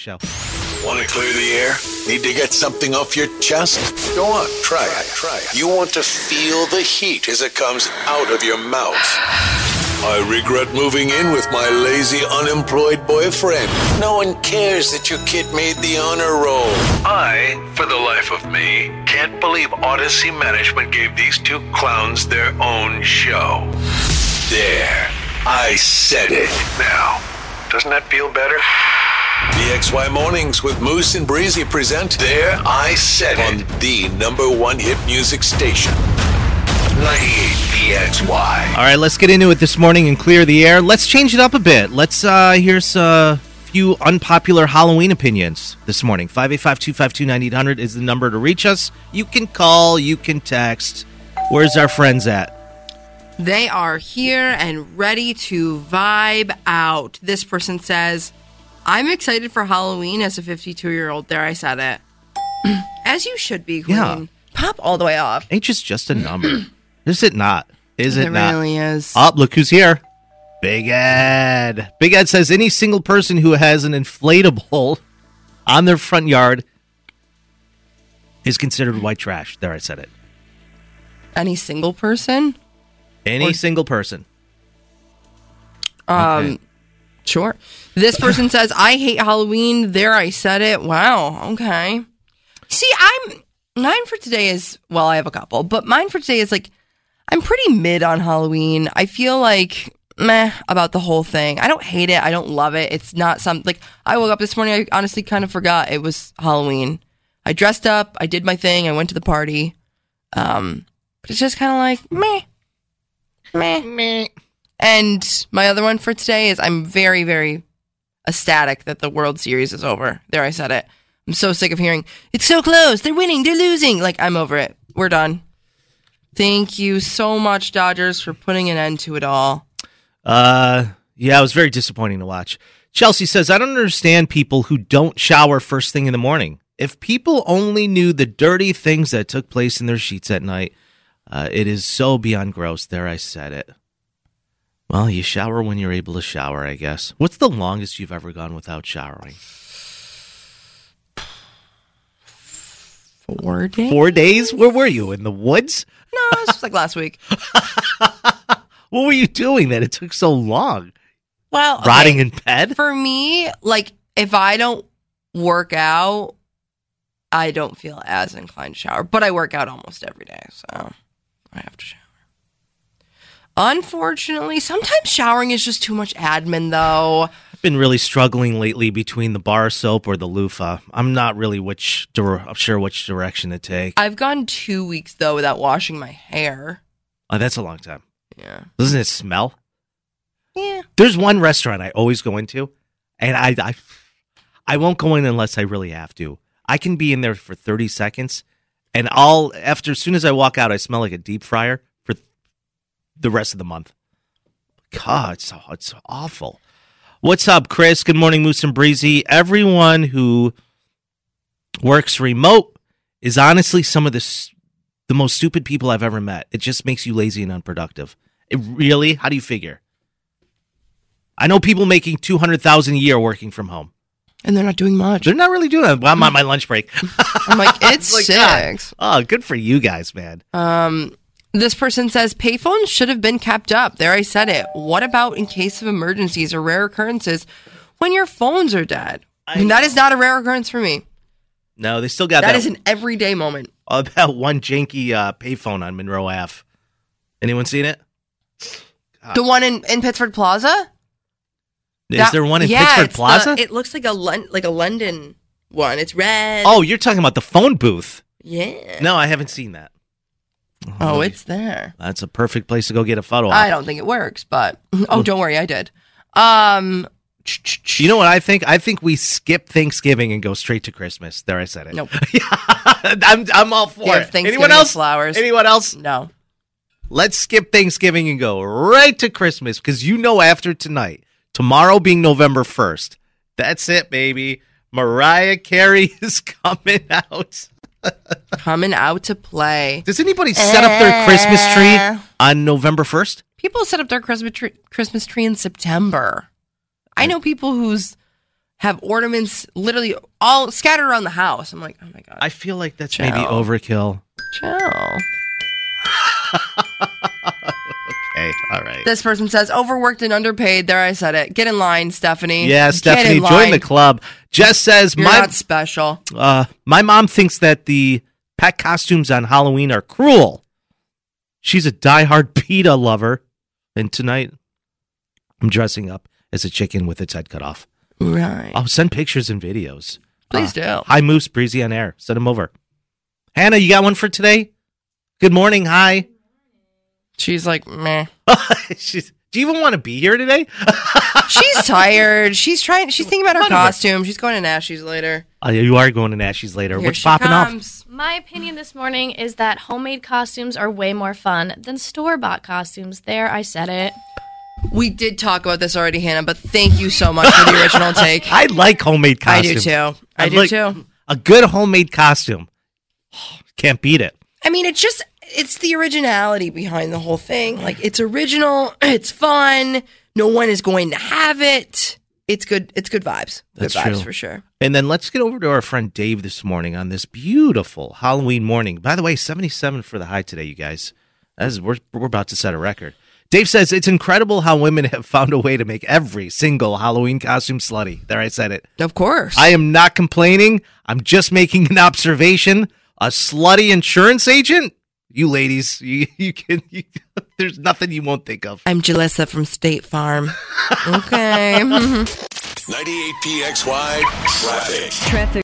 Show. Want to clear the air? Need to get something off your chest? Go on, try it. You want to feel the heat as it comes out of your mouth. I regret moving in with my lazy, unemployed boyfriend. No one cares that your kid made the honor roll. I, for the life of me, can't believe Odyssey Management gave these two clowns their own show. There, I said it. Now, doesn't that feel better? BXY Mornings with Moose and Breezy present There I Said It on the #1 hit music station. 98 BXY. All right, let's get into it this morning and clear the air. Let's change it up a bit. Here's a few unpopular Halloween opinions this morning. 585-252-9800 is the number to reach us. You can call, you can text. Where's our friends at? They are here and ready to vibe out. This person says, I'm excited for Halloween as a 52-year-old. There, I said it. As you should be, Queen. Yeah. Pop all the way off. Age's just a number. Is it not? Is it not? It really is. Oh, look who's here. Big Ed. Big Ed says any single person who has an inflatable on their front yard is considered white trash. There, I said it. Any single person? Any single person. Okay. Sure. This person says, I hate Halloween. There, I said it. Wow. Okay. See, mine for today is, well, I have a couple, but mine for today is like, I'm pretty mid on Halloween. I feel like meh about the whole thing. I don't hate it. I don't love it. It's not something, like, I woke up this morning, I honestly kind of forgot it was Halloween. I dressed up, I did my thing, I went to the party. But it's just kind of like, meh. And my other one for today is I'm very, very ecstatic that the World Series is over. There, I said it. I'm so sick of hearing, it's so close, they're winning, they're losing. Like, I'm over it. We're done. Thank you so much, Dodgers, for putting an end to it all. Yeah, it was very disappointing to watch. Chelsea says, I don't understand people who don't shower first thing in the morning. If people only knew the dirty things that took place in their sheets at night, it is so beyond gross. There, I said it. Well, you shower when you're able to shower, I guess. What's the longest you've ever gone without showering? 4 days? 4 days? Where were you? In the woods? No, it was like last week. What were you doing that it took so long? Well, okay. Rotting in bed? For me, like, if I don't work out, I don't feel as inclined to shower. But I work out almost every day, so I have to shower. Unfortunately, sometimes showering is just too much admin, though. I've been really struggling lately between the bar soap or the loofah. I'm not really sure which direction to take. I've gone 2 weeks, though, without washing my hair. Oh, that's a long time. Yeah. Doesn't it smell? Yeah. There's one restaurant I always go into, and I won't go in unless I really have to. I can be in there for 30 seconds, and as soon as I walk out, I smell like a deep fryer for the rest of the month. God, it's awful. What's up, Chris? Good morning, Moose and Breezy. Everyone who works remote is honestly some of the most stupid people I've ever met. It just makes you lazy and unproductive. It really? How do you figure? I know people making $200,000 a year working from home. And they're not doing much. They're not really doing it. Well, I'm on my lunch break. I'm like, it's like 6. God. Oh, good for you guys, man. This person says, payphones should have been kept up. There, I said it. What about in case of emergencies or rare occurrences when your phones are dead? I mean, that is not a rare occurrence for me. No, they still got that. That is an everyday moment. That one janky payphone on Monroe Ave. Anyone seen it? The one in Pittsford Plaza? Is there one in Pittsford Plaza? It looks like a London one. It's red. Oh, you're talking about the phone booth. Yeah. No, I haven't seen that. Oh, it's there. That's a perfect place to go get a photo. I don't think it works, but don't worry, I did. You know what I think? I think we skip Thanksgiving and go straight to Christmas. There, I said it. Nope. I'm all for it. Anyone else? Flowers. Anyone else? No. Let's skip Thanksgiving and go right to Christmas because after tonight, tomorrow being November 1st, that's it, baby. Mariah Carey is coming out. Coming out to play. Does anybody set up their Christmas tree on November 1st? People set up their Christmas tree in September. I know people whose have ornaments literally all scattered around the house. I'm like, oh my God. I feel like that's Chill. maybe overkill. Chill. Okay, all right. This person says, overworked and underpaid. There, I said it. Get in line, Stephanie. Yeah, Get Stephanie, in join line. the club. Jess says, You're not special. my mom thinks that the pet costumes on Halloween are cruel. She's a diehard PETA lover. And tonight, I'm dressing up as a chicken with its head cut off. Right. I'll send pictures and videos. Please do. Hi, Moose, Breezy on air. Send them over. Hannah, you got one for today? Good morning. Hi. She's like, meh. Do you even want to be here today? She's tired. She's thinking about her costume. She's going to Nashi's later. You are going to Nashi's later. Here What's she popping comes. My opinion this morning is that homemade costumes are way more fun than store-bought costumes. There, I said it. We did talk about this already, Hannah, but thank you so much for the original take. I like homemade costumes. I do too. A good homemade costume. Can't beat it. I mean, it's the originality behind the whole thing. Like, it's original, it's fun, no one is going to have it. It's good vibes. That's good vibes true. for sure. And then let's get over to our friend Dave this morning on this beautiful Halloween morning. By the way, 77 for the high today, you guys. We're about to set a record. Dave says, it's incredible how women have found a way to make every single Halloween costume slutty. There, I said it. Of course. I am not complaining. I'm just making an observation. A slutty insurance agent? You ladies, there's nothing you won't think of. I'm Jalissa from State Farm. Okay. 98 PXY traffic.